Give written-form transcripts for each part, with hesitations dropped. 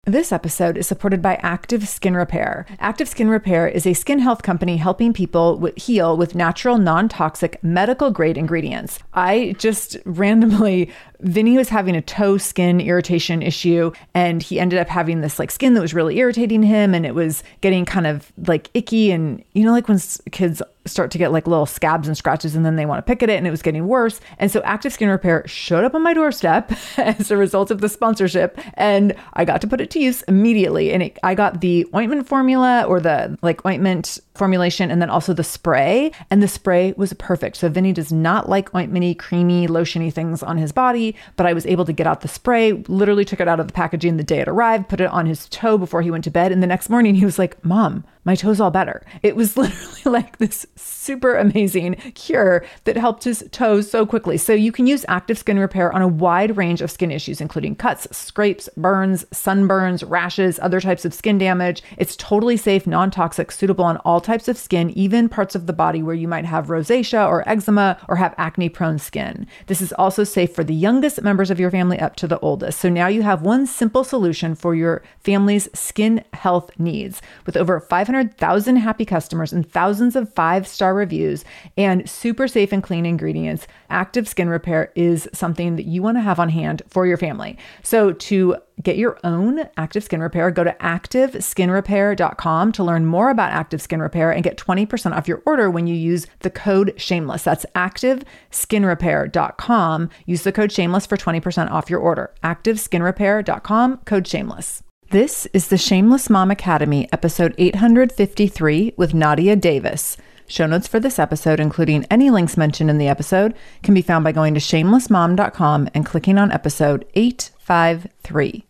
This episode is supported by Active Skin Repair. Active Skin Repair is a skin health company helping people heal with natural, non-toxic, medical-grade ingredients. I just randomly, Vinny was having a toe skin irritation issue, and he ended up having this like skin that was really irritating him, and it was getting kind of like icky, and you know, like when kids start to get like little scabs and scratches and then they want to pick at it, and it was getting worse. And so Active Skin Repair showed up on my doorstep as a result of the sponsorship, and I got to put it to use immediately. And I got the ointment formula, or the like ointment formulation, and then also the spray, and the spray was perfect. So Vinny does not like ointmenty, creamy, lotiony things on his body, but I was able to get out the spray, literally took it out of the packaging the day it arrived, put it on his toe before he went to bed. And the next morning he was like, "Mom, my toe's all better." It was literally like this super amazing cure that helped his toes so quickly. So you can use Active Skin Repair on a wide range of skin issues, including cuts, scrapes, burns, sunburns, rashes, other types of skin damage. It's totally safe, non-toxic, suitable on all types of skin, even parts of the body where you might have rosacea or eczema or have acne-prone skin. This is also safe for the youngest members of your family up to the oldest. So now you have one simple solution for your family's skin health needs. With over 500,000 happy customers and thousands of 5-star reviews and super safe and clean ingredients, Active Skin Repair is something that you want to have on hand for your family. So to get your own Active Skin Repair, go to activeskinrepair.com to learn more about Active Skin Repair and get 20% off your order when you use the code SHAMELESS. That's activeskinrepair.com. Use the code SHAMELESS for 20% off your order. activeskinrepair.com, code SHAMELESS. This is the Shameless Mom Academy, episode 853 with Nadia Davis. Show notes for this episode, including any links mentioned in the episode, can be found by going to shamelessmom.com and clicking on episode 853.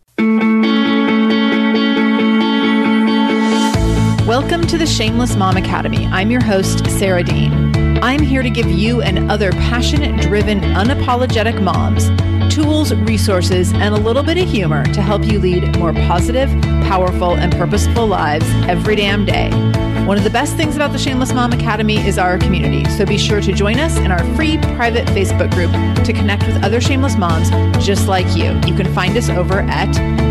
Welcome to the Shameless Mom Academy. I'm your host, Sarah Dean. I'm here to give you and other passionate, driven, unapologetic moms tools, resources, and a little bit of humor to help you lead more positive, powerful, and purposeful lives every damn day. One of the best things about the Shameless Mom Academy is our community, so be sure to join us in our free private Facebook group to connect with other shameless moms just like you. You can find us over at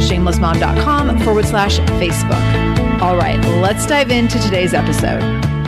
shamelessmom.com/Facebook. All right, let's dive into today's episode.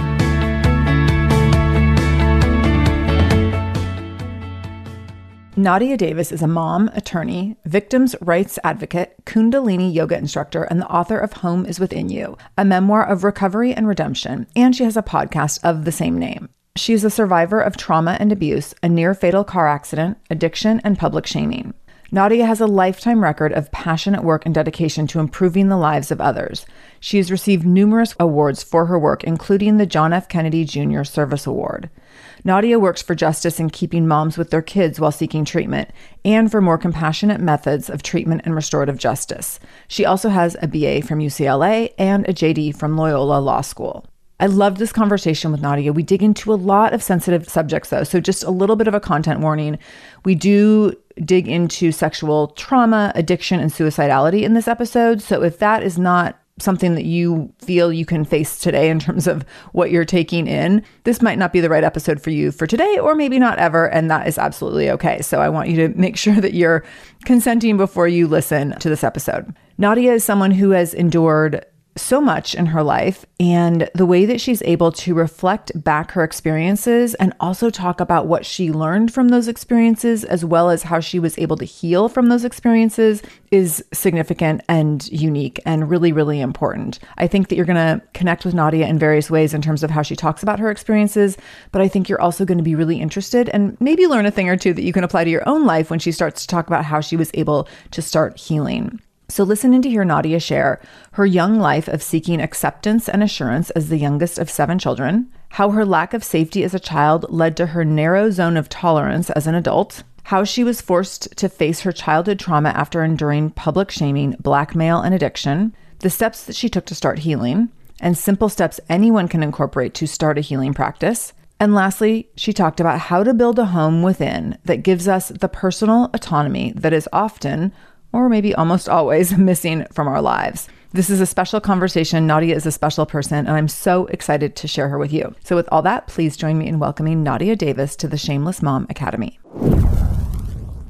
Nadia Davis is a mom, attorney, victims' rights advocate, Kundalini yoga instructor, and the author of Home is Within You, a memoir of recovery and redemption, and she has a podcast of the same name. She is a survivor of trauma and abuse, a near-fatal car accident, addiction, and public shaming. Nadia has a lifetime record of passionate work and dedication to improving the lives of others. She has received numerous awards for her work, including the John F. Kennedy Jr. Service Award. Nadia works for justice in keeping moms with their kids while seeking treatment, and for more compassionate methods of treatment and restorative justice. She also has a BA from UCLA and a JD from Loyola Law School. I loved this conversation with Nadia. We dig into a lot of sensitive subjects though, so just a little bit of a content warning. We do dig into sexual trauma, addiction, and suicidality in this episode. So if that is not something that you feel you can face today in terms of what you're taking in, this might not be the right episode for you for today, or maybe not ever, and that is absolutely okay. So I want you to make sure that you're consenting before you listen to this episode. Nadia is someone who has endured so much in her life, and the way that she's able to reflect back her experiences and also talk about what she learned from those experiences, as well as how she was able to heal from those experiences, is significant and unique and really, really important. I think that you're going to connect with Nadia in various ways in terms of how she talks about her experiences, but I think you're also going to be really interested and maybe learn a thing or two that you can apply to your own life when she starts to talk about how she was able to start healing. So listen in to hear Nadia share her young life of seeking acceptance and assurance as the youngest of 7 children, how her lack of safety as a child led to her narrow zone of tolerance as an adult, how she was forced to face her childhood trauma after enduring public shaming, blackmail, and addiction, the steps that she took to start healing, and simple steps anyone can incorporate to start a healing practice. And lastly, she talked about how to build a home within that gives us the personal autonomy that is often, or maybe almost always, missing from our lives. This is a special conversation. Nadia is a special person, and I'm so excited to share her with you. So with all that, please join me in welcoming Nadia Davis to the Shameless Mom Academy.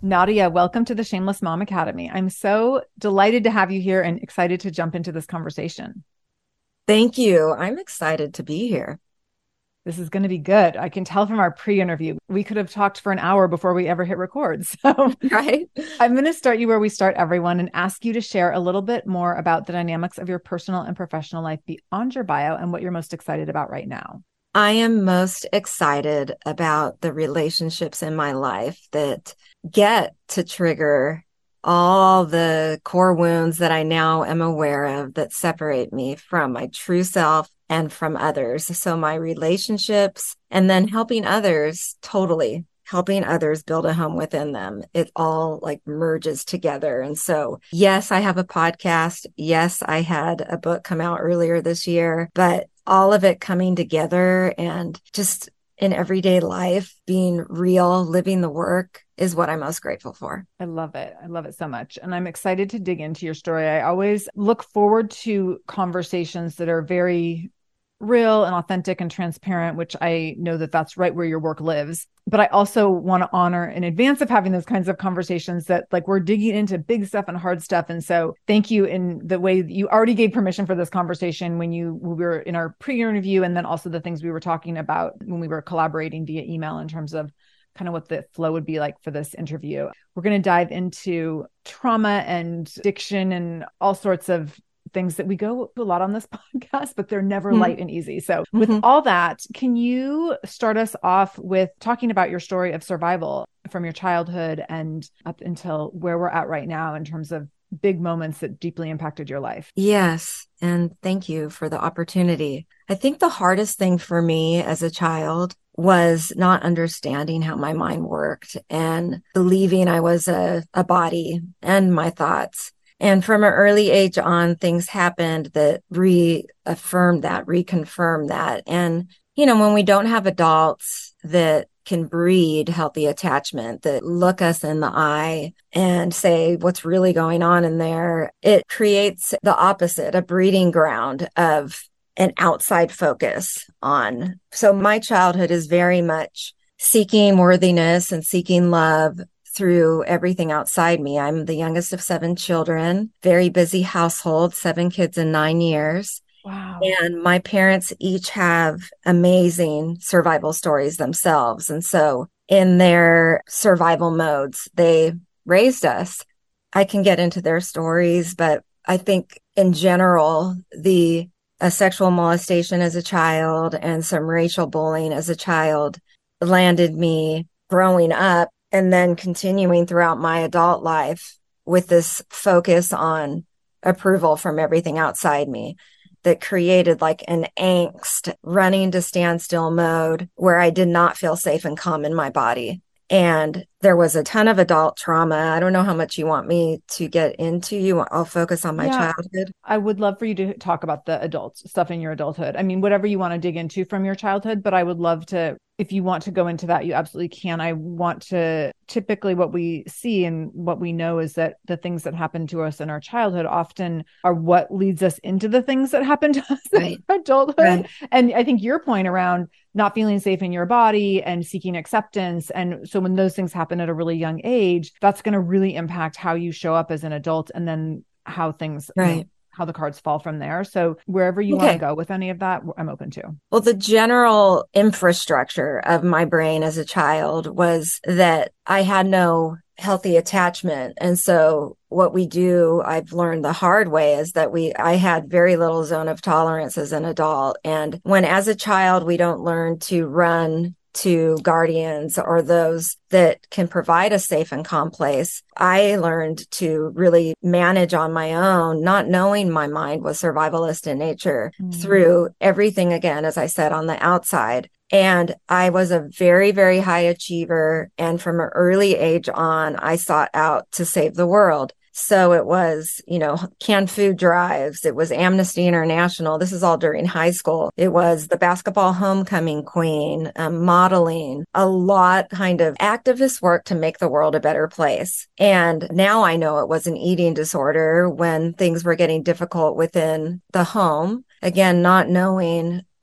Nadia, welcome to the Shameless Mom Academy. I'm so delighted to have you here and excited to jump into this conversation. Thank you. I'm excited to be here. This is going to be good. I can tell from our pre-interview, we could have talked for an hour before we ever hit record. So Right? I'm going to start you where we start everyone and ask you to share a little bit more about the dynamics of your personal and professional life beyond your bio and what you're most excited about right now. I am most excited about the relationships in my life that get to trigger all the core wounds that I now am aware of that separate me from my true self and from others. So my relationships and then helping others, totally helping others build a home within them. It all like merges together. And so, yes, I have a podcast. Yes, I had a book come out earlier this year, but all of it coming together and just in everyday life, being real, living the work is what I'm most grateful for. I love it. I love it so much. And I'm excited to dig into your story. I always look forward to conversations that are very real and authentic and transparent, which I know that that's right where your work lives. But I also want to honor in advance of having those kinds of conversations that like we're digging into big stuff and hard stuff. And so thank you in the way that you already gave permission for this conversation when we were in our pre-interview, and then also the things we were talking about when we were collaborating via email in terms of kind of what the flow would be like for this interview. We're going to dive into trauma and addiction and all sorts of things that we go a lot on this podcast, but they're never light and easy. So with all that, can you start us off with talking about your story of survival from your childhood and up until where we're at right now in terms of big moments that deeply impacted your life? Yes. And thank you for the opportunity. I think the hardest thing for me as a child was not understanding how my mind worked and believing I was a body and my thoughts. And from an early age on, things happened that reaffirmed that, reconfirmed that. And, when we don't have adults that can breed healthy attachment, that look us in the eye and say what's really going on in there, it creates the opposite, a breeding ground of an outside focus on. So my childhood is very much seeking worthiness and seeking love through everything outside me. I'm the youngest of 7 children, very busy household, 7 kids in 9 years. Wow. And my parents each have amazing survival stories themselves. And so in their survival modes, they raised us. I can get into their stories, but I think in general, the sexual molestation as a child and some racial bullying as a child landed me growing up and then continuing throughout my adult life with this focus on approval from everything outside me that created like an angst running to standstill mode where I did not feel safe and calm in my body. And there was a ton of adult trauma. I don't know how much you want me to get into. I'll focus on my childhood. I would love for you to talk about the adult stuff in your adulthood. I mean, whatever you want to dig into from your childhood, but I would love to, if you want to go into that, you absolutely can. I want to, typically what we see and what we know is that the things that happen to us in our childhood often are what leads us into the things that happen to us in our adulthood. Right. And I think your point around not feeling safe in your body and seeking acceptance. And so when those things happen at a really young age, that's going to really impact how you show up as an adult and then how things, how the cards fall from there. So wherever you want to go with any of that, I'm open to. Well, the general infrastructure of my brain as a child was that I had no healthy attachment. And so what we do, I've learned the hard way, is that I had very little zone of tolerance as an adult. And when as a child, we don't learn to run to guardians or those that can provide a safe and calm place, I learned to really manage on my own, not knowing my mind was survivalist in nature through everything, again, as I said, on the outside. And I was a very, very high achiever. And from an early age on, I sought out to save the world. So it was, canned food drives. It was Amnesty International. This is all during high school. It was the basketball homecoming queen, modeling, a lot kind of activist work to make the world a better place. And now I know it was an eating disorder when things were getting difficult within the home. Again, not knowing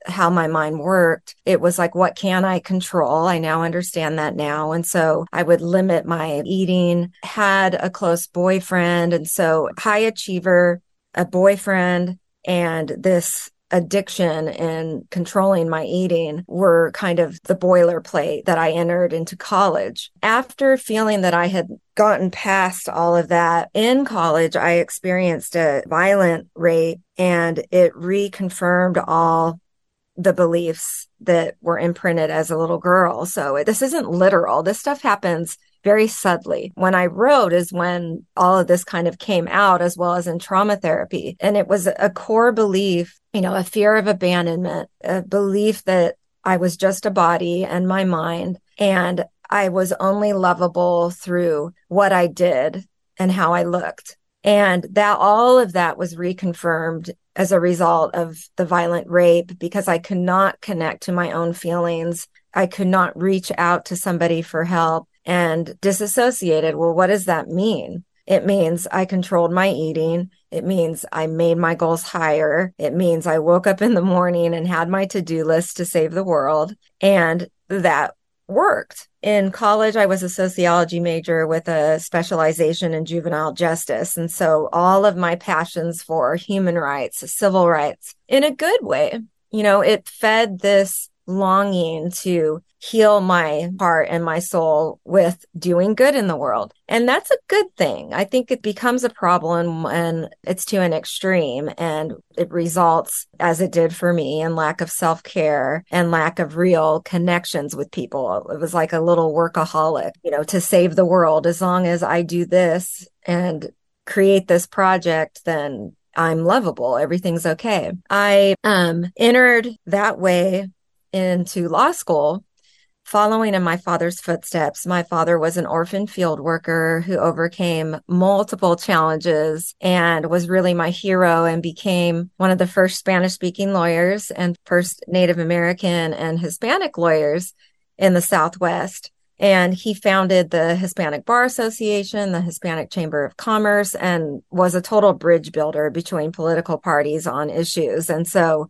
how my mind worked. It was like, what can I control? I now understand that now. And so I would limit my eating, had a close boyfriend. And so high achiever, a boyfriend, and this addiction and controlling my eating were kind of the boilerplate that I entered into college. After feeling that I had gotten past all of that in college, I experienced a violent rape, and it reconfirmed all the beliefs that were imprinted as a little girl. So this isn't literal. This stuff happens very subtly. When I wrote is when all of this kind of came out, as well as in trauma therapy. And it was a core belief, a fear of abandonment, a belief that I was just a body and my mind, and I was only lovable through what I did and how I looked. And that all of that was reconfirmed as a result of the violent rape, because I could not connect to my own feelings. I could not reach out to somebody for help, and disassociated. Well, what does that mean? It means I controlled my eating. It means I made my goals higher. It means I woke up in the morning and had my to-do list to save the world. And that worked. In college, I was a sociology major with a specialization in juvenile justice. And so all of my passions for human rights, civil rights, in a good way, it fed this longing to heal my heart and my soul with doing good in the world. And that's a good thing. I think it becomes a problem when it's to an extreme, and it results, as it did for me, in lack of self-care and lack of real connections with people. It was like a little workaholic, to save the world. As long as I do this and create this project, then I'm lovable. Everything's okay. I entered that way into law school, following in my father's footsteps. My father was an orphan field worker who overcame multiple challenges and was really my hero, and became one of the first Spanish-speaking lawyers and first Native American and Hispanic lawyers in the Southwest. And he founded the Hispanic Bar Association, the Hispanic Chamber of Commerce, and was a total bridge builder between political parties on issues. And so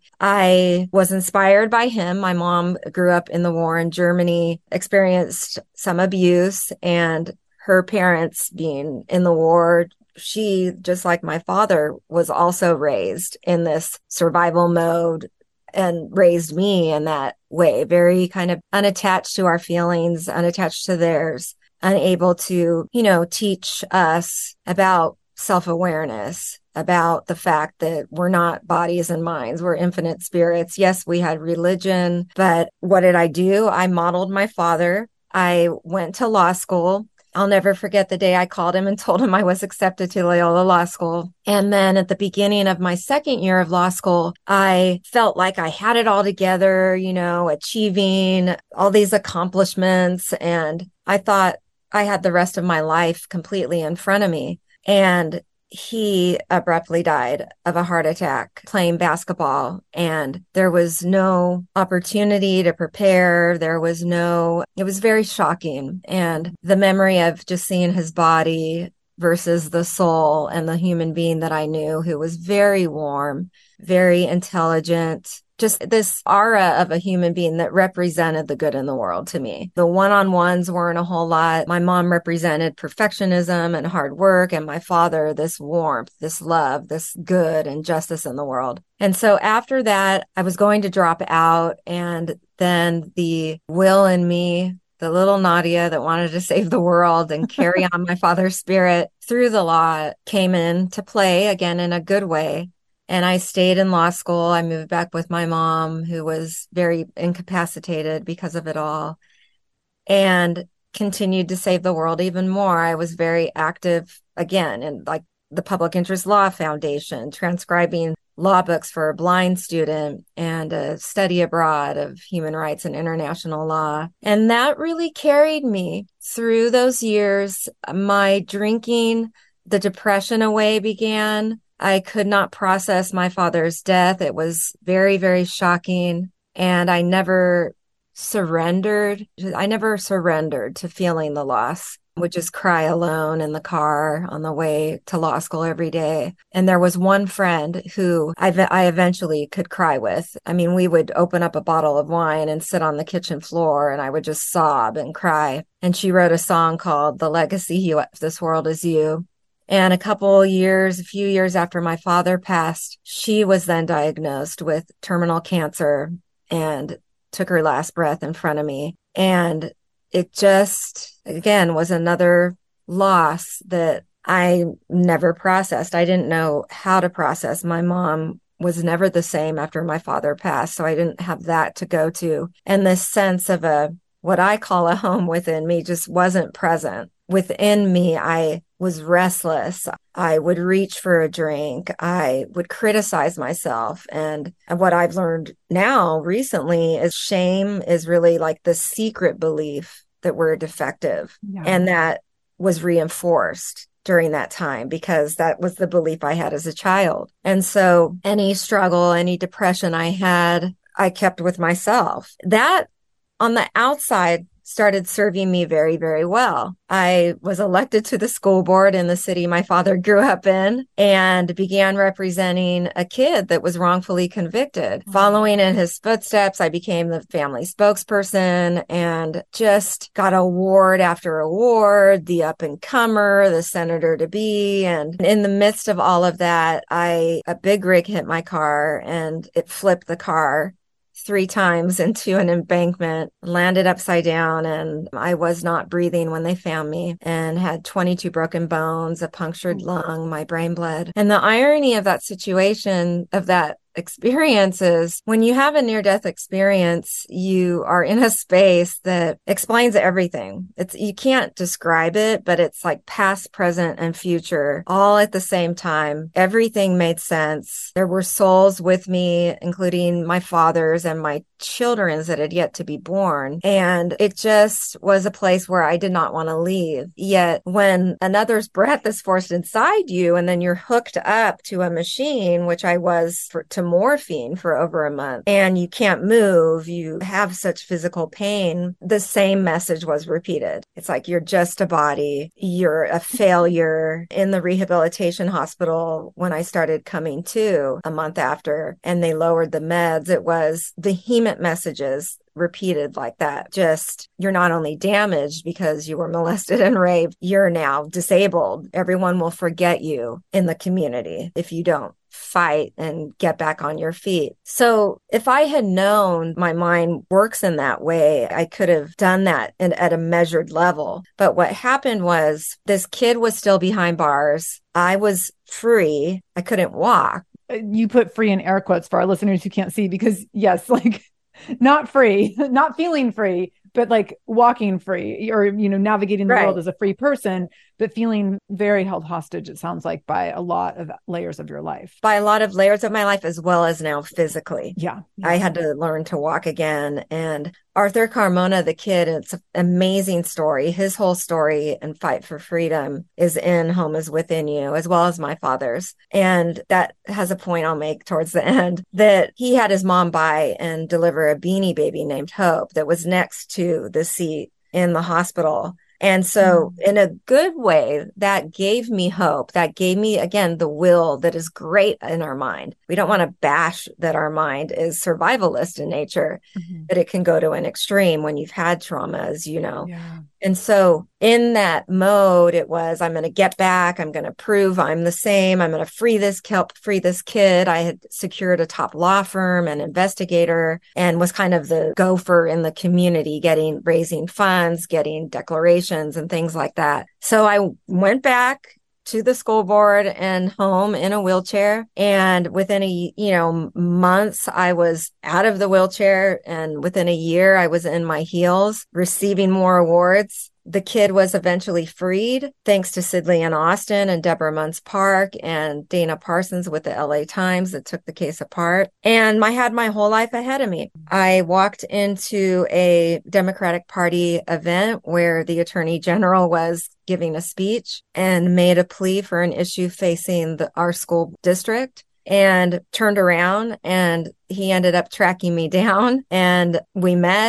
I was inspired by him. My mom grew up in the war in Germany, experienced some abuse, and her parents being in the war, she, just like my father, was also raised in this survival mode, and raised me in that way, very kind of unattached to our feelings, unattached to theirs, unable to, teach us about self-awareness, about the fact that we're not bodies and minds, we're infinite spirits. Yes, we had religion, but what did I do? I modeled my father. I went to law school. I'll never forget the day I called him and told him I was accepted to Loyola Law School. And then at the beginning of my second year of law school, I felt like I had it all together, achieving all these accomplishments. And I thought I had the rest of my life completely in front of me. And he abruptly died of a heart attack playing basketball, and there was no opportunity to prepare. It was very shocking. And the memory of just seeing his body versus the soul and the human being that I knew, who was very warm, very intelligent, just this aura of a human being that represented the good in the world to me. The one-on-ones weren't a whole lot. My mom represented perfectionism and hard work, and my father, this warmth, this love, this good and justice in the world. And so after that, I was going to drop out, and then the will in me, the little Nadia that wanted to save the world and carry on my father's spirit through the law, came into play again in a good way. And I stayed in law school. I moved back with my mom, who was very incapacitated because of it all, and continued to save the world even more. I was very active again in like the Public Interest Law Foundation, transcribing law books for a blind student, and a study abroad of human rights and international law. And that really carried me through those years. My drinking, the depression away began. I could not process my father's death. It was very, very shocking. And I never surrendered to feeling the loss. would just cry alone in the car on the way to law school every day. And there was one friend who I eventually could cry with. I mean, we would open up a bottle of wine and sit on the kitchen floor and I would just sob and cry. And she wrote a song called The Legacy of This World Is You. And a few years after my father passed, she was then diagnosed with terminal cancer and took her last breath in front of me. And it just, again, was another loss that I never processed. I didn't know how to process. My mom was never the same after my father passed, so I didn't have that to go to. And this sense of what I call a home within me just wasn't present. Within me, I was restless. I would reach for a drink. I would criticize myself. And what I've learned now recently is shame is really like the secret belief that we're defective. Yeah. And that was reinforced during that time because that was the belief I had as a child. And so any struggle, any depression I had, I kept with myself. That on the outside started serving me very, very well. I was elected to the school board in the city my father grew up in and began representing a kid that was wrongfully convicted. Mm-hmm. Following in his footsteps, I became the family spokesperson and just got award after award, the up and comer, the senator to be. And in the midst of all of that, a big rig hit my car and it flipped the car 3 times into an embankment, landed upside down, and I was not breathing when they found me and had 22 broken bones, a punctured lung, my brain bled. And the irony of that situation, of that experience is when you have a near-death experience, you are in a space that explains everything. You can't describe it, but it's like past, present, and future all at the same time. Everything made sense. There were souls with me, including my father's and my children's that had yet to be born. And it just was a place where I did not want to leave. Yet when another's breath is forced inside you and then you're hooked up to a machine, which I was to morphine for over a month, and you can't move, you have such physical pain, the same message was repeated. It's like, you're just a body, you're a failure. In the rehabilitation hospital, when I started coming to a month after, and they lowered the meds, it was vehement messages repeated like that. Just, you're not only damaged because you were molested and raped, you're now disabled. Everyone will forget you in the community if you don't fight and get back on your feet. So if I had known my mind works in that way, I could have done that at a measured level. But what happened was this kid was still behind bars. I was free. I couldn't walk. You put free in air quotes for our listeners who can't see, because yes, like not free, not feeling free, but like walking free or, navigating the world as a free person, but feeling very held hostage, it sounds like, by a lot of layers of your life. By a lot of layers of my life, as well as now physically. Yeah. I had to learn to walk again. And Arthur Carmona, the kid, it's an amazing story. His whole story and fight for freedom is in Home is Within You, as well as my father's. And that has a point I'll make towards the end, that he had his mom buy and deliver a beanie baby named Hope that was next to the seat in the hospital. And so in a good way, that gave me hope. That gave me, again, the will that is great in our mind. We don't want to bash that our mind is survivalist in nature, but it can go to an extreme when you've had traumas, Yeah. And so in that mode, it was, I'm going to get back. I'm going to prove I'm the same. I'm going to help free this kid. I had secured a top law firm and investigator and was kind of the gopher in the community, raising funds, getting declarations and things like that. So I went back to the school board and home in a wheelchair. And within months, I was out of the wheelchair. And within a year, I was in my heels, receiving more awards. The kid was eventually freed, thanks to Sidley and Austin and Deborah Munns Park and Dana Parsons with the LA Times that took the case apart. And I had my whole life ahead of me. I walked into a Democratic Party event where the Attorney General was giving a speech and made a plea for an issue facing our school district, and turned around and he ended up tracking me down and we met.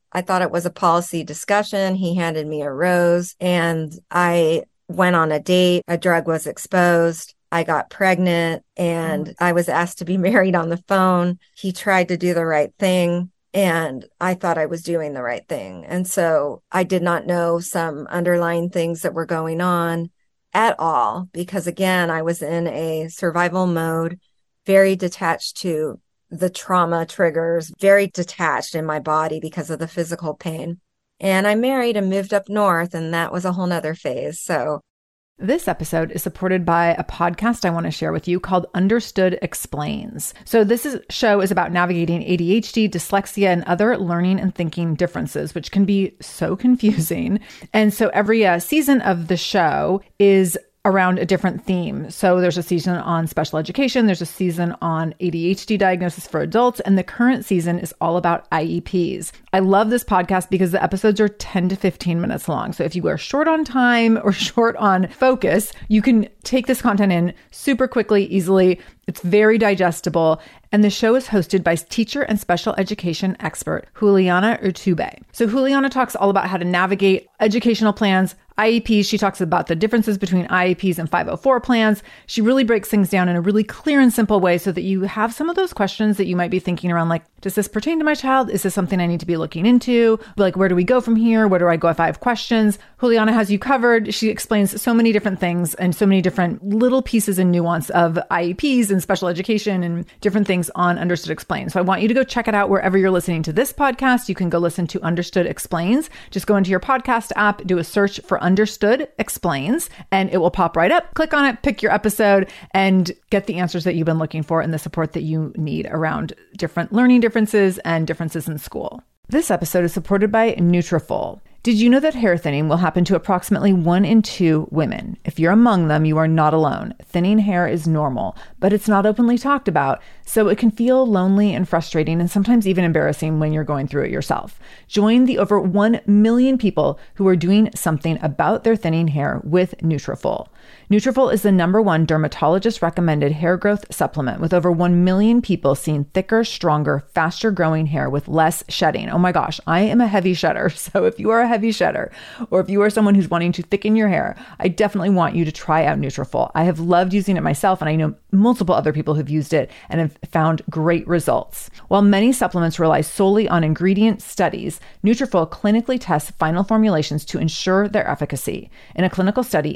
I thought it was a policy discussion. He handed me a rose and I went on a date. A drug was exposed. I got pregnant and I was asked to be married on the phone. He tried to do the right thing and I thought I was doing the right thing. And so I did not know some underlying things that were going on at all because, again, I was in a survival mode, very detached to the trauma triggers, very detached in my body because of the physical pain. And I married and moved up north, and that was a whole nother phase. So this episode is supported by a podcast I want to share with you called Understood Explains. So show is about navigating ADHD, dyslexia, and other learning and thinking differences, which can be so confusing. And so every season of the show is around a different theme. So there's a season on special education, there's a season on ADHD diagnosis for adults, and the current season is all about IEPs. I love this podcast because the episodes are 10 to 15 minutes long. So if you are short on time or short on focus, you can take this content in super quickly, easily. It's very digestible. And the show is hosted by teacher and special education expert Juliana Urtubey. So Juliana talks all about how to navigate educational plans, IEPs. She talks about the differences between IEPs and 504 plans. She really breaks things down in a really clear and simple way so that you have some of those questions that you might be thinking around, like, does this pertain to my child? Is this something I need to be looking into? Like, where do we go from here? Where do I go if I have questions? Juliana has you covered. She explains so many different things and so many different little pieces and nuance of IEPs and special education and different things on Understood Explains. So I want you to go check it out wherever you're listening to this podcast. You can go listen to Understood Explains. Just go into your podcast app, do a search for Understood Explains, and it will pop right up. Click on it, pick your episode, and get the answers that you've been looking for and the support that you need around different learning differences and differences in school. This episode is supported by Nutrafol. Did you know that hair thinning will happen to approximately 1 in 2 women? If you're among them, you are not alone. Thinning hair is normal, but it's not openly talked about, so it can feel lonely and frustrating and sometimes even embarrassing when you're going through it yourself. Join the over 1 million people who are doing something about their thinning hair with Nutrafol. Nutrafol is the #1 dermatologist-recommended hair growth supplement, with over 1 million people seeing thicker, stronger, faster-growing hair with less shedding. Oh my gosh, I am a heavy shedder, so if you are a heavy shedder, or if you are someone who's wanting to thicken your hair, I definitely want you to try out Nutrafol. I have loved using it myself, and I know multiple other people who've used it and have found great results. While many supplements rely solely on ingredient studies, Nutrafol clinically tests final formulations to ensure their efficacy. In a clinical study,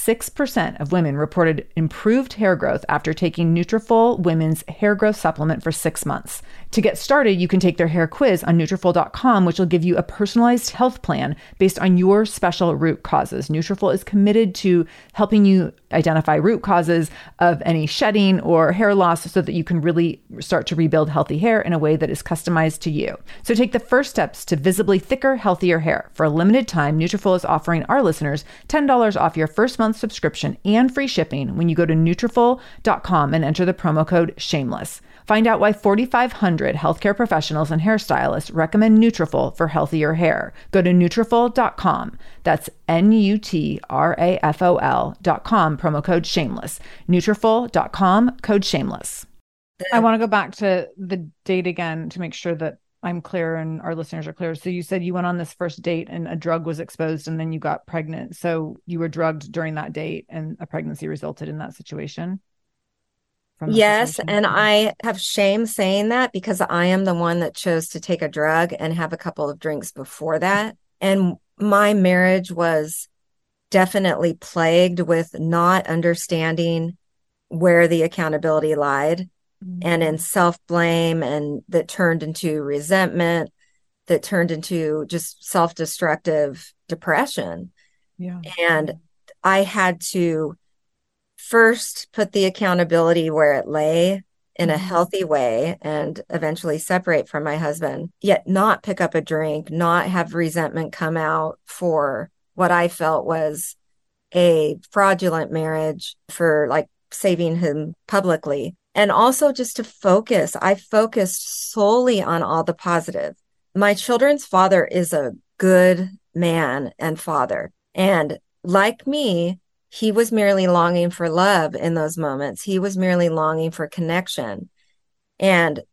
86% of women reported improved hair growth after taking Nutrafol Women's Hair Growth Supplement for 6 months. To get started, you can take their hair quiz on Nutrafol.com, which will give you a personalized health plan based on your special root causes. Nutrafol is committed to helping you identify root causes of any shedding or hair loss so that you can really start to rebuild healthy hair in a way that is customized to you. So take the first steps to visibly thicker, healthier hair. For a limited time, Nutrafol is offering our listeners $10 off your first month subscription and free shipping when you go to Nutrafol.com and enter the promo code SHAMELESS. Find out why 4,500 healthcare professionals and hairstylists recommend Nutrafol for healthier hair. Go to Nutrafol.com. That's Nutrafol.com, promo code SHAMELESS. Nutrafol.com, code SHAMELESS. I want to go back to the date again to make sure that I'm clear and our listeners are clear. So you said you went on this first date and a drug was exposed and then you got pregnant. So you were drugged during that date and a pregnancy resulted in that situation? Yes, and I have shame saying that because I am the one that chose to take a drug and have a couple of drinks before that. And my marriage was definitely plagued with not understanding where the accountability lied and in self-blame, and that turned into resentment, that turned into just self-destructive depression. Yeah. And I had to first put the accountability where it lay in a healthy way and eventually separate from my husband, yet not pick up a drink, not have resentment come out for what I felt was a fraudulent marriage, for like saving him publicly. And also just to focus. I focused solely on all the positive. My children's father is a good man and father. And like me, he was merely longing for love in those moments. He was merely longing for connection. And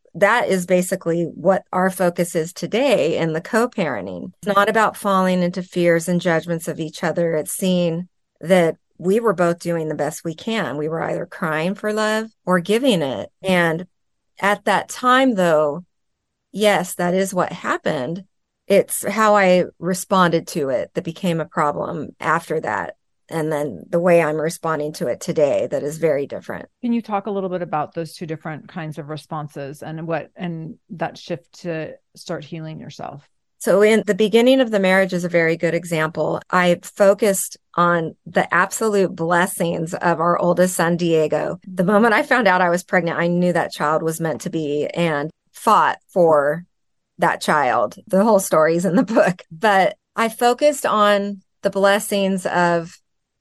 that is basically what our focus is today in the co-parenting. It's not about falling into fears and judgments of each other. It's seeing that we were both doing the best we can. We were either crying for love or giving it. And at that time, though, yes, that is what happened. It's how I responded to it that became a problem after that. And then the way I'm responding to it today, that is very different. Can you talk a little bit about those two different kinds of responses and that shift to start healing yourself? So in the beginning of the marriage is a very good example. I focused on the absolute blessings of our oldest son, Diego. The moment I found out I was pregnant, I knew that child was meant to be and fought for that child. The whole story's in the book. But I focused on the blessings of,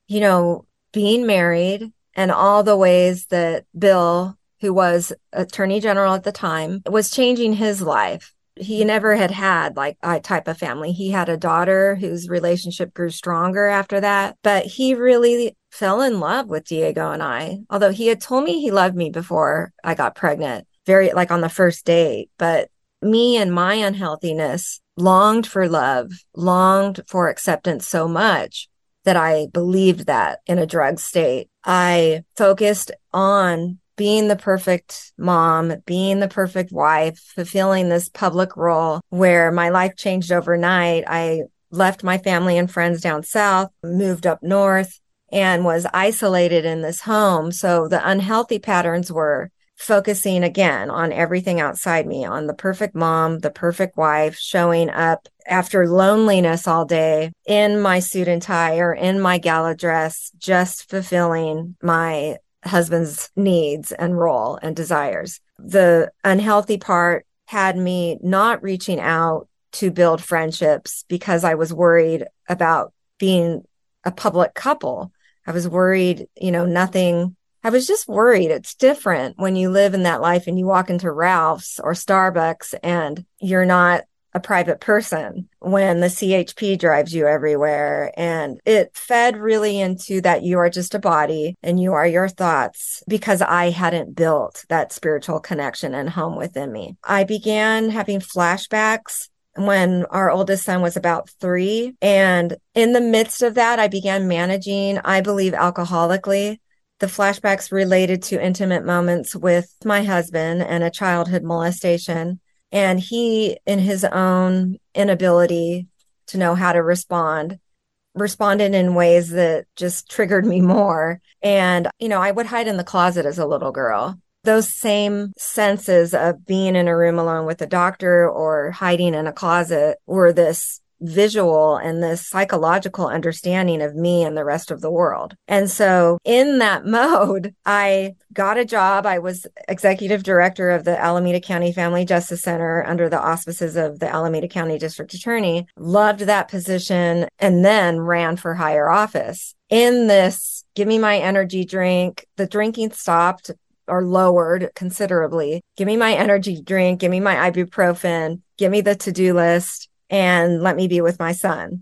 being married and all the ways that Bill, who was Attorney General at the time, was changing his life. He never had like a type of family. He had a daughter whose relationship grew stronger after that, but he really fell in love with Diego and I, although he had told me he loved me before I got pregnant, very like on the first date. But me and my unhealthiness longed for love, longed for acceptance so much that I believed that in a drug state. I focused on being the perfect mom, being the perfect wife, fulfilling this public role where my life changed overnight. I left my family and friends down south, moved up north, and was isolated in this home. So the unhealthy patterns were focusing again on everything outside me, on the perfect mom, the perfect wife, showing up after loneliness all day in my suit and tie or in my gala dress, just fulfilling my husband's needs and role and desires. The unhealthy part had me not reaching out to build friendships because I was worried about being a public couple. I was worried, I was just worried. It's different when you live in that life and you walk into Ralph's or Starbucks and you're not a private person when the CHP drives you everywhere. And it fed really into that you are just a body and you are your thoughts, because I hadn't built that spiritual connection and home within me. I began having flashbacks when our oldest son was about 3. And in the midst of that, I began managing, I believe, alcoholically. The flashbacks related to intimate moments with my husband and a childhood molestation. And he, in his own inability to know how to responded in ways that just triggered me more. And, I would hide in the closet as a little girl. Those same senses of being in a room alone with a doctor or hiding in a closet were this visual and this psychological understanding of me and the rest of the world. And so in that mode, I got a job. I was executive director of the Alameda County Family Justice Center under the auspices of the Alameda County District Attorney. Loved that position and then ran for higher office. In this, give me my energy drink. The drinking stopped or lowered considerably. Give me my energy drink. Give me my ibuprofen. Give me the to-do list. And let me be with my son.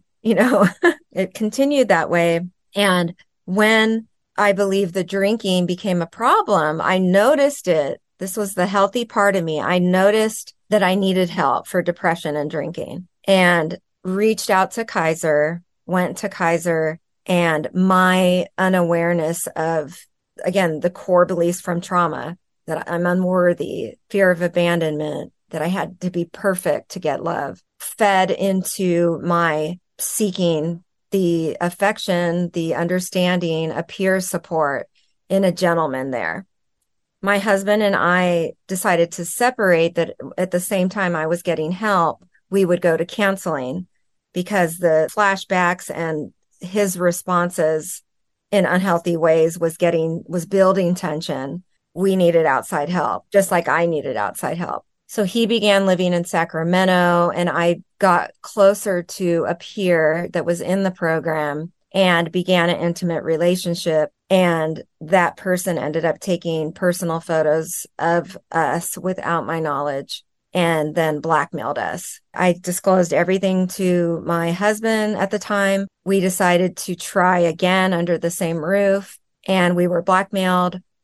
It continued that way. And when I believe the drinking became a problem, I noticed it. This was the healthy part of me. I noticed that I needed help for depression and drinking and reached out to Kaiser, went to Kaiser, and my unawareness of, again, the core beliefs from trauma, that I'm unworthy, fear of abandonment, that I had to be perfect to get love, fed into my seeking the affection, the understanding, a peer support in a gentleman there. My husband and I decided to separate, that at the same time I was getting help, we would go to counseling, because the flashbacks and his responses in unhealthy ways was building tension. We needed outside help, just like I needed outside help. So he began living in Sacramento, and I got closer to a peer that was in the program and began an intimate relationship. And that person ended up taking personal photos of us without my knowledge and then blackmailed us. I disclosed everything to my husband at the time. We decided to try again under the same roof, and we were blackmailed.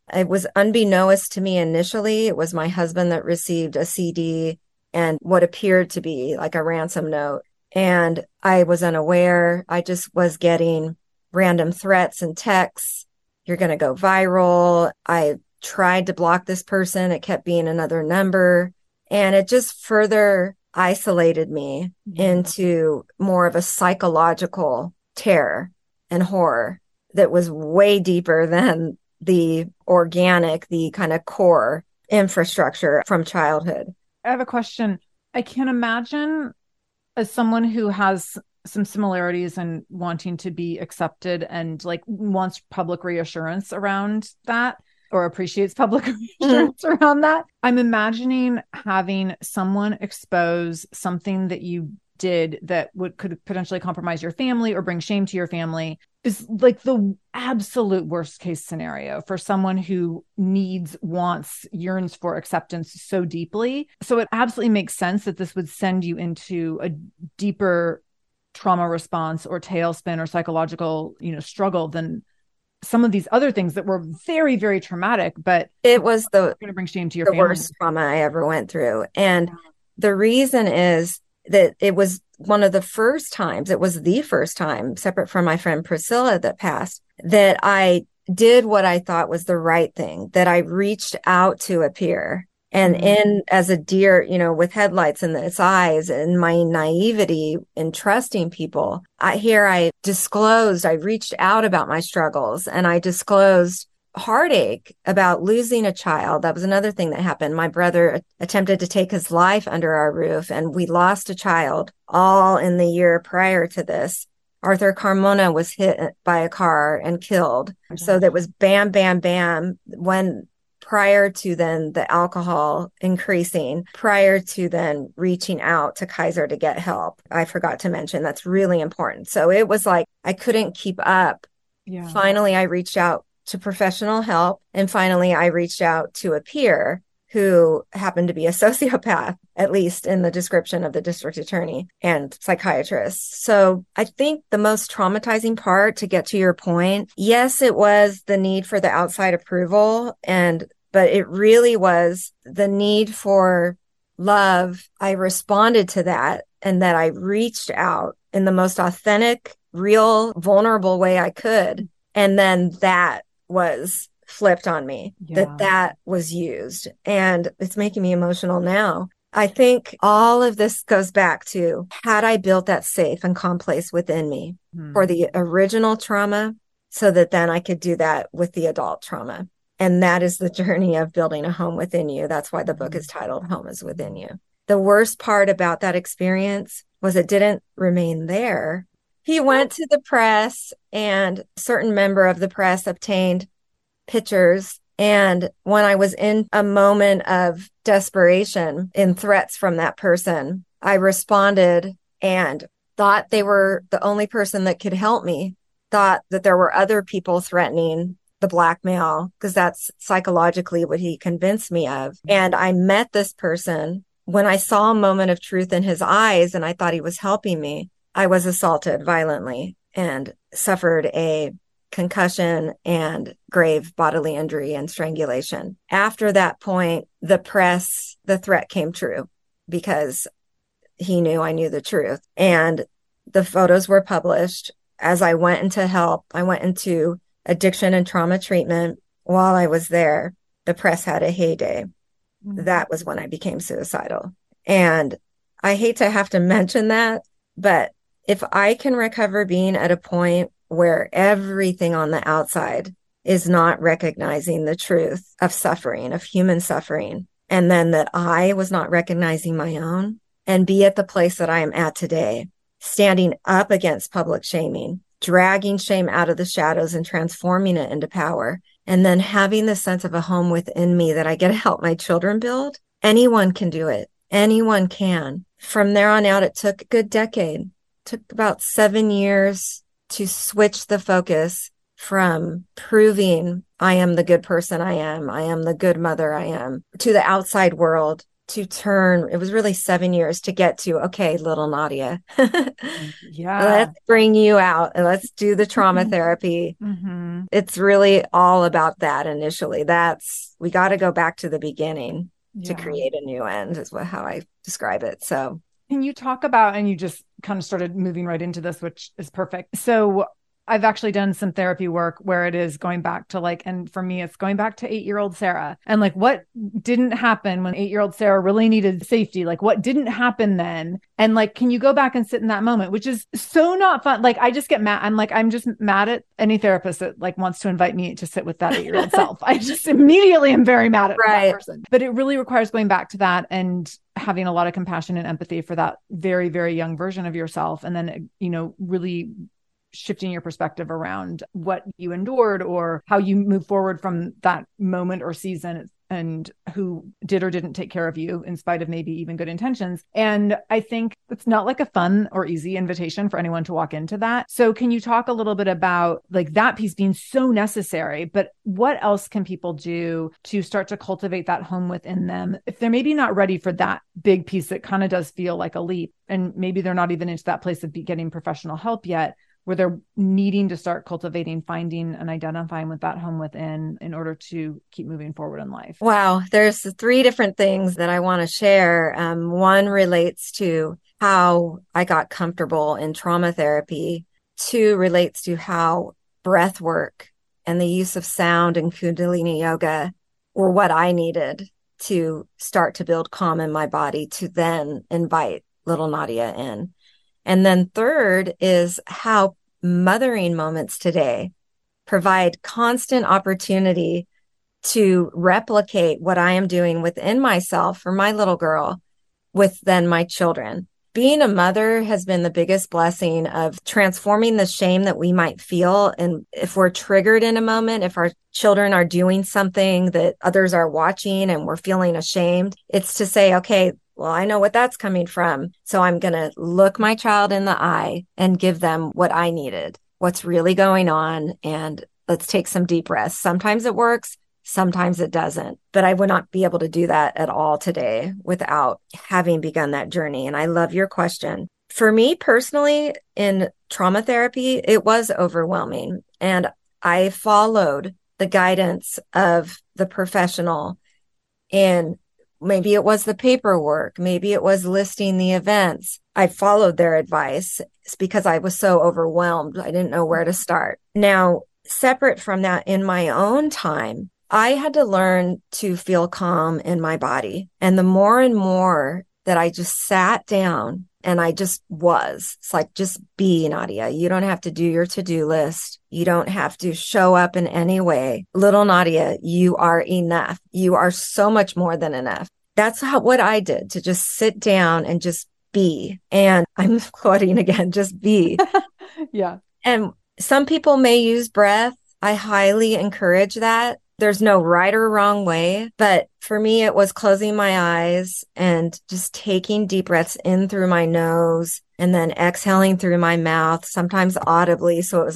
It was unbeknownst to me initially. It was my husband that received a CD and what appeared to be like a ransom note. And I was unaware. I just was getting random threats and texts. You're going to go viral. I tried to block this person. It kept being another number. And it just further isolated me into more of a psychological terror and horror that was way deeper than the organic, the kind of core infrastructure from childhood. I have a question. I can imagine, as someone who has some similarities and wanting to be accepted and like wants public reassurance around that, or appreciates public reassurance around that, I'm imagining having someone expose something that you did that could potentially compromise your family or bring shame to your family is like the absolute worst case scenario for someone who wants, yearns for acceptance so deeply. So it absolutely makes sense that this would send you into a deeper trauma response or tailspin or psychological, struggle than some of these other things that were very, very traumatic, but it was going to bring shame to your family. Worst trauma I ever went through. And the reason is that it was one of the first times, it was the first time, separate from my friend Priscilla that passed, that I did what I thought was the right thing, that I reached out to a peer. And as a deer, with headlights in its eyes and my naivety in trusting people, I disclosed, I reached out about my struggles, and I disclosed heartache about losing a child. That was another thing that happened. My brother attempted to take his life under our roof, and we lost a child all in the year prior to this. Arthur Carmona was hit by a car and killed. So that was bam, bam, bam. Prior to then the alcohol increasing, prior to then reaching out to Kaiser to get help. I forgot to mention that's really important. So it was like I couldn't keep up. Yeah. Finally, I reached out to professional help. And finally, I reached out to a peer who happened to be a sociopath, at least in the description of the district attorney and psychiatrist. So I think the most traumatizing part, to get to your point, yes, it was the need for the outside approval, but it really was the need for love. I responded to that, and that I reached out in the most authentic, real, vulnerable way I could. And then that was flipped on me, that was used. And it's making me emotional now. I think all of this goes back to, had I built that safe and calm place within me for the original trauma, so that then I could do that with the adult trauma. And that is the journey of building a home within you. That's why the book is titled Home is Within You. The worst part about that experience was it didn't remain there. He went to the press, and a certain member of the press obtained pictures. And when I was in a moment of desperation in threats from that person, I responded and thought they were the only person that could help me, thought that there were other people threatening the blackmail, because that's psychologically what he convinced me of. And I met this person. When I saw a moment of truth in his eyes and I thought he was helping me, I was assaulted violently and suffered a concussion and grave bodily injury and strangulation. After that point, the threat came true, because he knew I knew the truth. And the photos were published. As I went into help, I went into addiction and trauma treatment. While I was there, the press had a heyday. That was when I became suicidal. And I hate to have to mention that, but if I can recover being at a point where everything on the outside is not recognizing the truth of suffering, of human suffering, and then that I was not recognizing my own, and be at the place that I am at today, standing up against public shaming, dragging shame out of the shadows and transforming it into power, and then having the sense of a home within me that I get to help my children build, anyone can do it. Anyone can. From there on out, it took a good decade. It took about 7 years to switch the focus from proving I am the good person I am the good mother I am, to the outside world, to turn, it was really 7 years to get to, okay, little Nadia, Yeah. let's bring you out and let's do the trauma therapy. Mm-hmm. It's really all about that initially. We got to go back to the beginning to create a new end is how I describe it. So can you talk about, and you just kind of started moving right into this, which is perfect. So I've actually done some therapy work where it is going back to and for me, it's going back to 8-year-old Sarah and what didn't happen when 8-year-old Sarah really needed safety? What didn't happen then? And can you go back and sit in that moment, which is so not fun. I just get mad. I'm just mad at any therapist that wants to invite me to sit with that 8-year-old self. I just immediately am very mad at that person. But it really requires going back to that and having a lot of compassion and empathy for that very, very young version of yourself. And then, really shifting your perspective around what you endured or how you move forward from that moment or season and who did or didn't take care of you in spite of maybe even good intentions. And I think it's not a fun or easy invitation for anyone to walk into that. So can you talk a little bit about that piece being so necessary, but what else can people do to start to cultivate that home within them if they're maybe not ready for that big piece that kind of does feel like a leap, and maybe they're not even into that place of getting professional help yet, where they're needing to start cultivating, finding and identifying with that home within in order to keep moving forward in life? Wow. There's 3 different things that I want to share. One relates to how I got comfortable in trauma therapy. 2 relates to how breath work and the use of sound and Kundalini yoga were what I needed to start to build calm in my body to then invite little Nadia in. And then 3rd is how mothering moments today provide constant opportunity to replicate what I am doing within myself for my little girl with then my children. Being a mother has been the biggest blessing of transforming the shame that we might feel. And if we're triggered in a moment, if our children are doing something that others are watching and we're feeling ashamed, it's to say, okay, well, I know what that's coming from. So I'm going to look my child in the eye and give them what I needed, what's really going on. And let's take some deep breaths. Sometimes it works. Sometimes it doesn't, but I would not be able to do that at all today without having begun that journey. And I love your question. For me personally, in trauma therapy, it was overwhelming, and I followed the guidance of the professional. And maybe it was the paperwork, maybe it was listing the events. I followed their advice. It's because I was so overwhelmed. I didn't know where to start. Now, separate from that, in my own time, I had to learn to feel calm in my body. And the more and more that I just sat down and I just was, it's just be, Nadia. You don't have to do your to-do list. You don't have to show up in any way. Little Nadia, you are enough. You are so much more than enough. That's what I did, to just sit down and just be. And I'm quoting again, just be. Yeah. And some people may use breath. I highly encourage that. There's no right or wrong way, but for me, it was closing my eyes and just taking deep breaths in through my nose and then exhaling through my mouth, sometimes audibly. So it was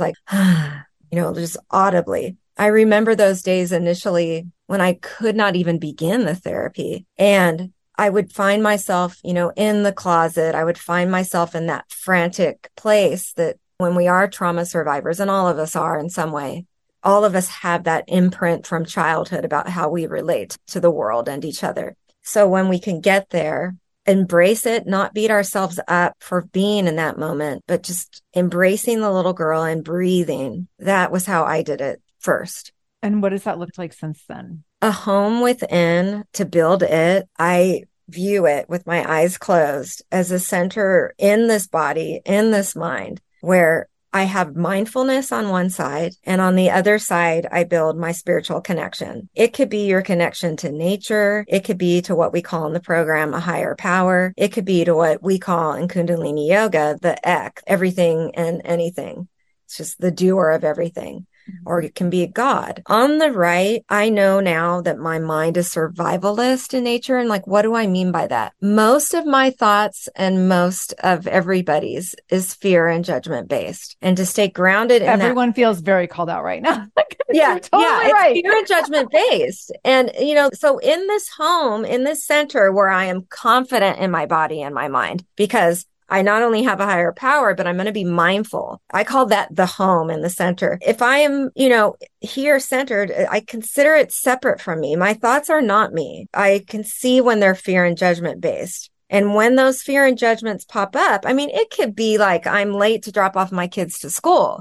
just audibly. I remember those days initially when I could not even begin the therapy, and I would find myself, in the closet. I would find myself in that frantic place that when we are trauma survivors, and all of us are in some way, all of us have that imprint from childhood about how we relate to the world and each other. So when we can get there, embrace it, not beat ourselves up for being in that moment, but just embracing the little girl and breathing. That was how I did it first. And what has that looked like since then? A home within, to build it. I view it with my eyes closed as a center in this body, in this mind, where I have mindfulness on one side, and on the other side, I build my spiritual connection. It could be your connection to nature. It could be to what we call in the program a higher power. It could be to what we call in Kundalini yoga, the ek, everything and anything. It's just the doer of everything. or it can be a God. On the right, I know now that my mind is survivalist in nature. And like, what do I mean by that? Most of my thoughts and most of everybody's is fear and judgment based. And to stay grounded in Everyone feels very called out right now. Yeah, totally it's right. fear and judgment based. And, so in this home, in this center where I am confident in my body and my mind, because I not only have a higher power, but I'm going to be mindful. I call that the home in the center. If I am, here centered, I consider it separate from me. My thoughts are not me. I can see when they're fear and judgment based. And when those fear and judgments pop up, I mean, it could be like I'm late to drop off my kids to school.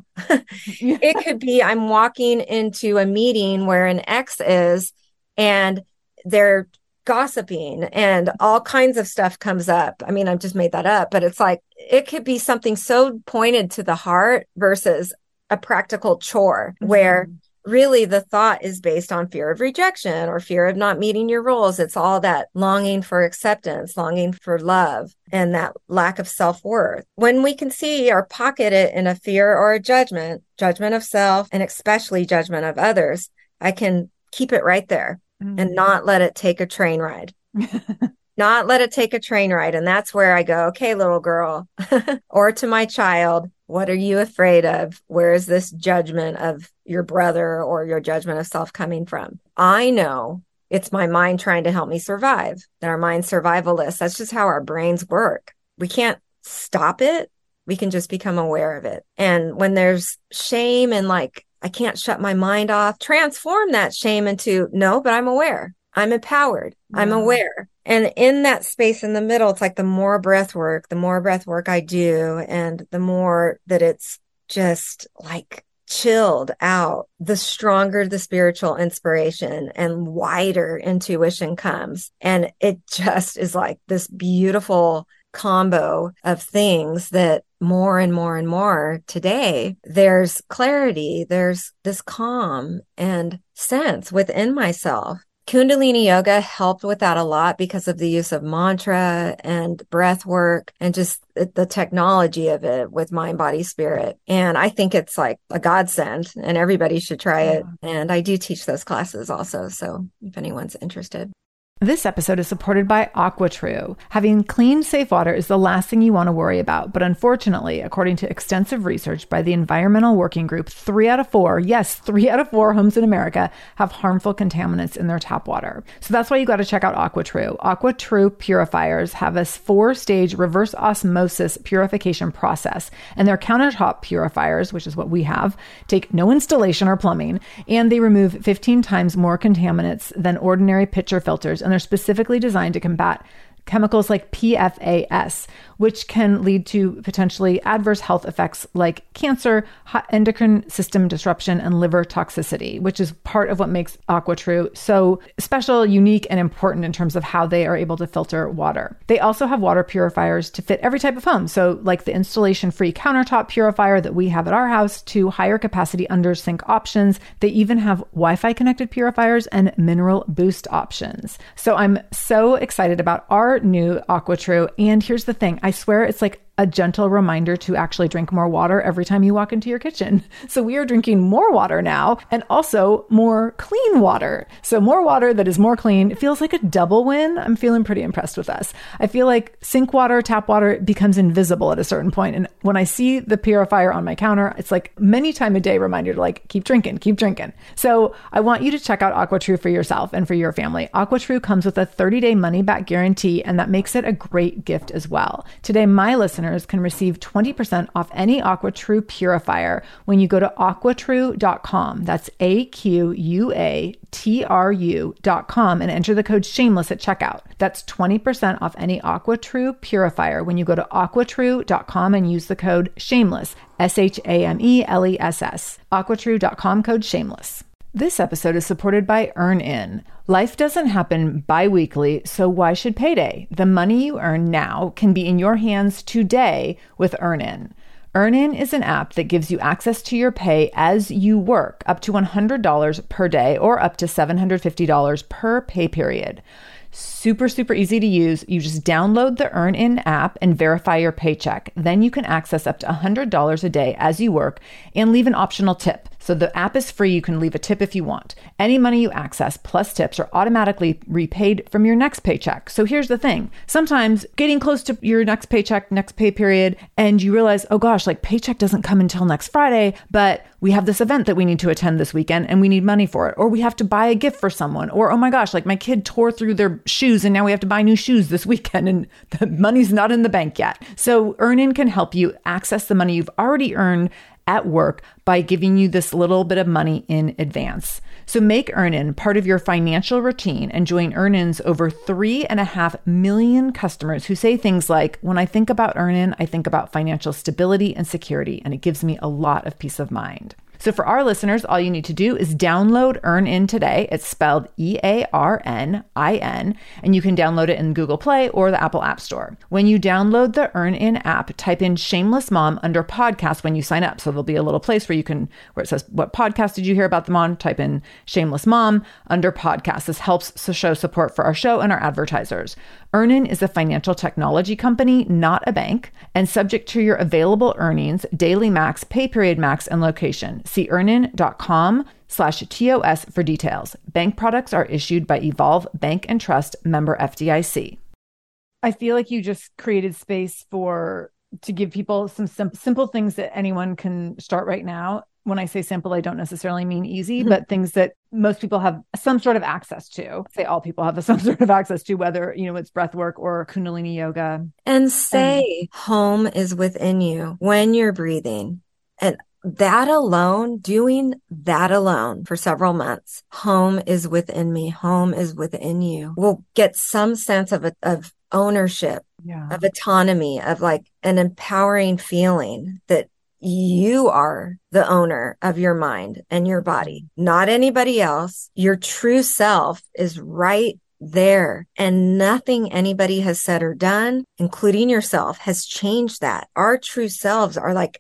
It could be I'm walking into a meeting where an ex is and they're gossiping and all kinds of stuff comes up. I mean, I've just made that up, but it's like, it could be something so pointed to the heart versus a practical chore where really the thought is based on fear of rejection or fear of not meeting your roles. It's all that longing for acceptance, longing for love, and that lack of self-worth. When we can see or pocket it in a fear or a judgment of self, and especially judgment of others, I can keep it right there and not let it take a train ride. Not let it take a train ride. And that's where I go, okay, little girl, or to my child, what are you afraid of? Where is this judgment of your brother or your judgment of self coming from? I know it's my mind trying to help me survive, that our mind's survivalist. That's just how our brains work. We can't stop it. We can just become aware of it. And when there's shame and like, I can't shut my mind off, transform that shame into, no, but I'm aware. I'm empowered. I'm aware. And in that space in the middle, it's like the more breath work I do, and the more that it's just like chilled out, the stronger the spiritual inspiration and wider intuition comes. And it just is like this beautiful combo of things that more and more and more today, there's clarity, there's this calm and sense within myself. Kundalini yoga helped with that a lot because of the use of mantra and breath work and just the technology of it with mind, body, spirit. And I think it's like a godsend and everybody should try it. And I do teach those classes also. So if anyone's interested. This episode is supported by AquaTrue. Having clean, safe water is the last thing you want to worry about. But unfortunately, according to extensive research by the Environmental Working Group, 3 out of 4 homes in America have harmful contaminants in their tap water. So that's why you got to check out AquaTrue. AquaTrue purifiers have a 4-stage reverse osmosis purification process. And their countertop purifiers, which is what we have, take no installation or plumbing, and they remove 15 times more contaminants than ordinary pitcher filters. And they're specifically designed to combat chemicals like PFAS, which can lead to potentially adverse health effects like cancer, endocrine system disruption, and liver toxicity, which is part of what makes AquaTrue so special, unique, and important in terms of how they are able to filter water. They also have water purifiers to fit every type of home. So like the installation-free countertop purifier that we have at our house to higher capacity under sink options. They even have Wi-Fi connected purifiers and mineral boost options. So I'm so excited about our new AquaTrue. And here's the thing. I swear it's like a gentle reminder to actually drink more water every time you walk into your kitchen. So we are drinking more water now and also more clean water. So more water that is more clean. It feels like a double win. I'm feeling pretty impressed with us. I feel like sink water, tap water becomes invisible at a certain point. And when I see the purifier on my counter, it's like many times a day reminder to like, keep drinking, keep drinking. So I want you to check out AquaTrue for yourself and for your family. AquaTrue comes with a 30-day money-back guarantee, and that makes it a great gift as well. Today, my listeners can receive 20% off any AquaTrue purifier when you go to aquatrue.com. That's AQUATRU.com and enter the code shameless at checkout. That's 20% off any AquaTrue purifier when you go to aquatrue.com and use the code shameless, SHAMELESS. aquatrue.com code shameless. This episode is supported by EarnIn. Life doesn't happen bi-weekly, so why should payday? The money you earn now can be in your hands today with EarnIn. EarnIn is an app that gives you access to your pay as you work, up to $100 per day or up to $750 per pay period. Super, super easy to use. You just download the EarnIn app and verify your paycheck. Then you can access up to $100 a day as you work and leave an optional tip. So the app is free. You can leave a tip if you want. Any money you access plus tips are automatically repaid from your next paycheck. So here's the thing. Sometimes getting close to your next paycheck, next pay period, and you realize, oh gosh, like paycheck doesn't come until next Friday, but we have this event that we need to attend this weekend and we need money for it. Or we have to buy a gift for someone. Or, oh my gosh, like my kid tore through their shoes and now we have to buy new shoes this weekend and the money's not in the bank yet. So Earnin can help you access the money you've already earned at work by giving you this little bit of money in advance. So make Earnin part of your financial routine and join Earnin's over 3.5 million customers who say things like, when I think about Earnin, I think about financial stability and security, and it gives me a lot of peace of mind. So for our listeners, all you need to do is download Earnin today. It's spelled EARNIN, and you can download it in Google Play or the Apple App Store. When you download the Earnin app, type in Shameless Mom under podcast when you sign up. So there'll be a little place where it says, what podcast did you hear about them on? Type in Shameless Mom under podcast. This helps to show support for our show and our advertisers. Earnin is a financial technology company, not a bank, and subject to your available earnings, daily max, pay period max, and location. See earnin.com/TOS for details. Bank products are issued by Evolve Bank and Trust, member FDIC. I feel like you just created space to give people some simple things that anyone can start right now. When I say simple, I don't necessarily mean easy, but things that most people have some sort of access to. Say all people have some sort of access to, whether, it's breath work or Kundalini yoga. And say home is within you when you're breathing. And that alone, doing that alone for several months, home is within me, home is within you, we'll get some sense of ownership, of autonomy, of like an empowering feeling that you are the owner of your mind and your body, not anybody else. Your true self is right there, and nothing anybody has said or done, including yourself, has changed that. Our true selves are like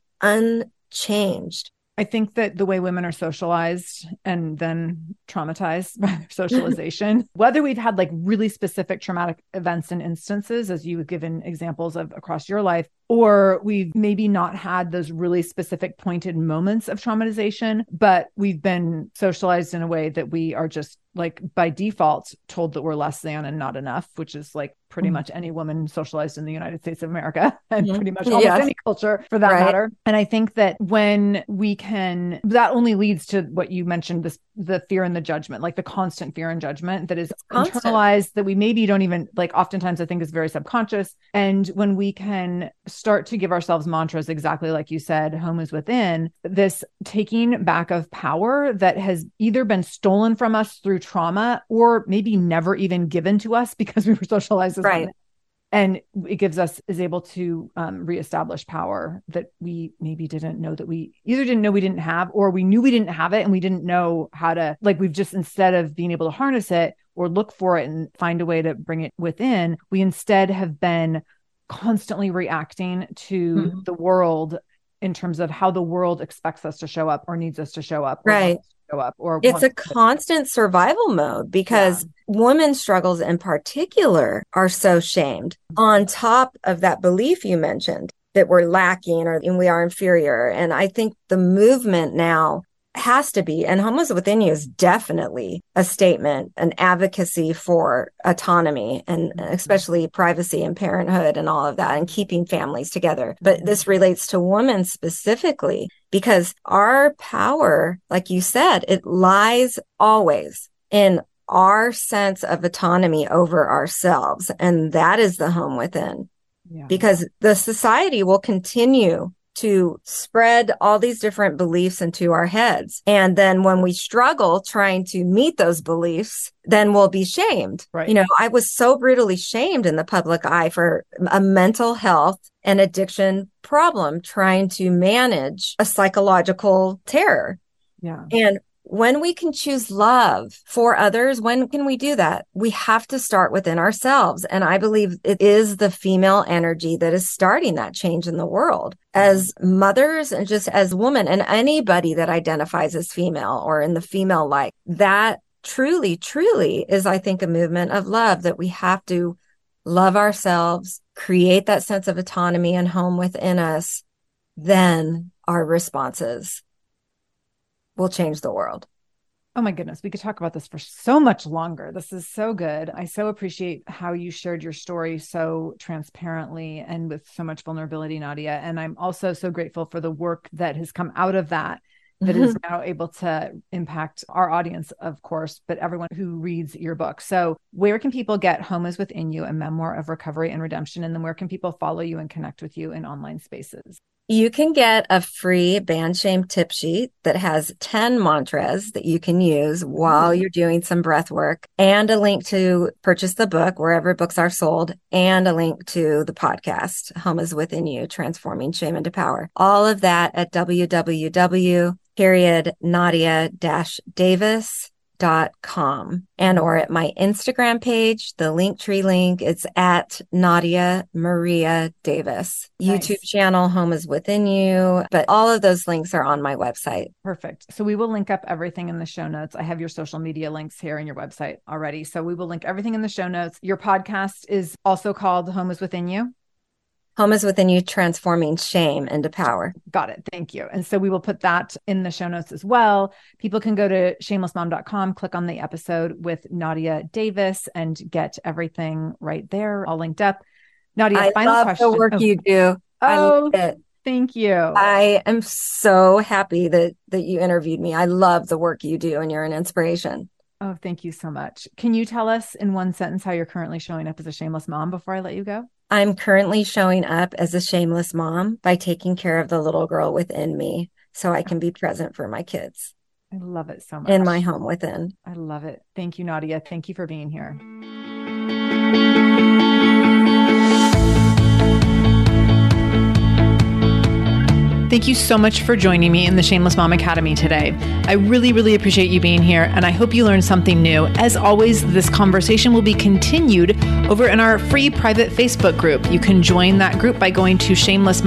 unchanged. I think that the way women are socialized and then traumatized by their socialization, whether we've had like really specific traumatic events and instances, as you've given examples of across your life, or we've maybe not had those really specific pointed moments of traumatization, but we've been socialized in a way that we are just like by default told that we're less than and not enough, which is like pretty much any woman socialized in the United States of America and pretty much almost any culture for that matter. And I think that when we can, that only leads to what you mentioned, the fear and the judgment, like the constant fear and judgment that is internalized, that we maybe don't even like, oftentimes I think is very subconscious. And when we can start to give ourselves mantras, exactly like you said, home is within, this taking back of power that has either been stolen from us through trauma or maybe never even given to us because we were socialized as women. And it is able to reestablish power that we maybe didn't know that we either didn't know we didn't have, or we knew we didn't have it and we didn't know how to, like, we've just, instead of being able to harness it or look for it and find a way to bring it within, we instead have been constantly reacting to the world in terms of how the world expects us to show up or needs us to show up. Right. Show up, or it's a constant survival mode because women's struggles in particular are so shamed. On top of that belief you mentioned that we're lacking and we are inferior. And I think the movement now has to be, and Home is Within You is definitely a statement, an advocacy for autonomy and especially privacy and parenthood and all of that and keeping families together. But this relates to women specifically because our power, like you said, it lies always in our sense of autonomy over ourselves. And that is the home within, because the society will continue to spread all these different beliefs into our heads. And then when we struggle trying to meet those beliefs, then we'll be shamed. Right. I was so brutally shamed in the public eye for a mental health and addiction problem, trying to manage a psychological terror. Yeah. And when we can choose love for others, when can we do that? We have to start within ourselves. And I believe it is the female energy that is starting that change in the world. As mothers and just as women and anybody that identifies as female or in the female light, that truly, truly is, I think, a movement of love, that we have to love ourselves, create that sense of autonomy and home within us, then our responses will change the world. Oh my goodness, we could talk about this for so much longer. This is so good. I so appreciate how you shared your story so transparently and with so much vulnerability, Nadia. And I'm also so grateful for the work that has come out of that is now able to impact our audience, of course, but everyone who reads your book. So where can people get Home is Within You, a memoir of recovery and redemption? And then where can people follow you and connect with you in online spaces? You can get a free Band Shame tip sheet that has 10 mantras that you can use while you're doing some breath work, and a link to purchase the book wherever books are sold, and a link to the podcast, Home is Within You, Transforming Shame into Power. All of that at www.nadia-davis.com and or at my Instagram page, the Linktree link, it's at Nadia Maria Davis. Nice. YouTube channel, Home is Within You, but all of those links are on my website. Perfect. So we will link up everything in the show notes. I have your social media links here in your website already. So we will link everything in the show notes. Your podcast is also called Home is Within You. Home is Within You, Transforming Shame into Power. Got it. Thank you. And so we will put that in the show notes as well. People can go to shamelessmom.com, click on the episode with Nadia Davis and get everything right there, all linked up. Nadia, final love question. The work you do. I love it. Thank you. I am so happy that you interviewed me. I love the work you do and you're an inspiration. Oh, thank you so much. Can you tell us in one sentence how you're currently showing up as a shameless mom before I let you go? I'm currently showing up as a shameless mom by taking care of the little girl within me so I can be present for my kids. I love it so much. In my home within. I love it. Thank you, Nadia. Thank you for being here. Thank you so much for joining me in the Shameless Mom Academy today. I really, really appreciate you being here, and I hope you learned something new. As always, this conversation will be continued over in our free private Facebook group. You can join that group by going to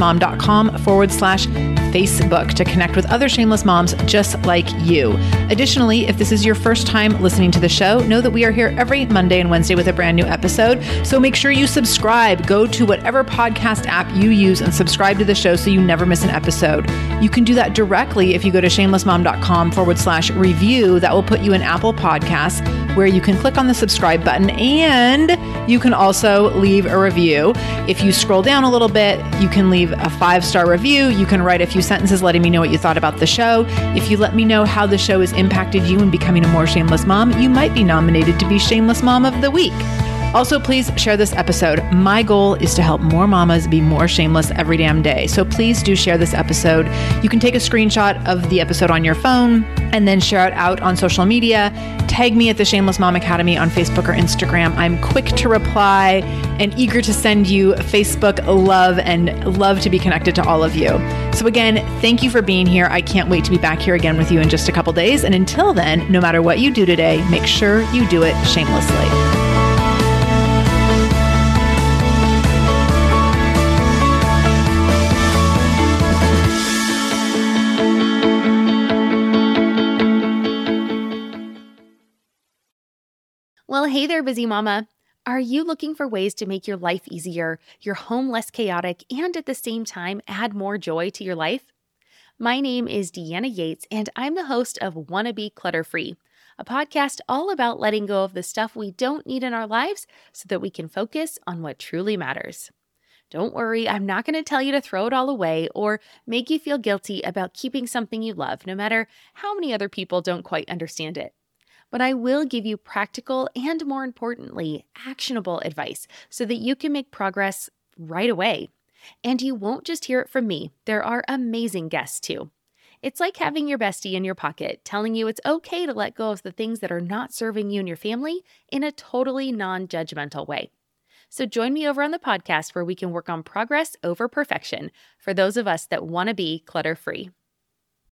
shamelessmom.com/Facebook to connect with other shameless moms just like you. Additionally, if this is your first time listening to the show, know that we are here every Monday and Wednesday with a brand new episode. So make sure you subscribe. Go to whatever podcast app you use and subscribe to the show so you never miss an episode. You can do that directly if you go to shamelessmom.com/review. That will put you in Apple Podcasts, where you can click on the subscribe button and you can also leave a review. If you scroll down a little bit, you can leave a 5-star review. You can write a few sentences letting me know what you thought about the show. If you let me know how the show has impacted you in becoming a more shameless mom, you might be nominated to be Shameless Mom of the Week. Also, please share this episode. My goal is to help more mamas be more shameless every damn day. So please do share this episode. You can take a screenshot of the episode on your phone and then share it out on social media. Tag me at the Shameless Mom Academy on Facebook or Instagram. I'm quick to reply and eager to send you Facebook love and love to be connected to all of you. So again, thank you for being here. I can't wait to be back here again with you in just a couple days. And until then, no matter what you do today, make sure you do it shamelessly. Well, hey there, busy mama. Are you looking for ways to make your life easier, your home less chaotic, and at the same time add more joy to your life? My name is Deanna Yates, and I'm the host of Wanna Be Clutter Free, a podcast all about letting go of the stuff we don't need in our lives so that we can focus on what truly matters. Don't worry, I'm not going to tell you to throw it all away or make you feel guilty about keeping something you love, no matter how many other people don't quite understand it. But I will give you practical and, more importantly, actionable advice so that you can make progress right away. And you won't just hear it from me. There are amazing guests too. It's like having your bestie in your pocket telling you it's okay to let go of the things that are not serving you and your family in a totally non-judgmental way. So join me over on the podcast where we can work on progress over perfection for those of us that want to be clutter-free.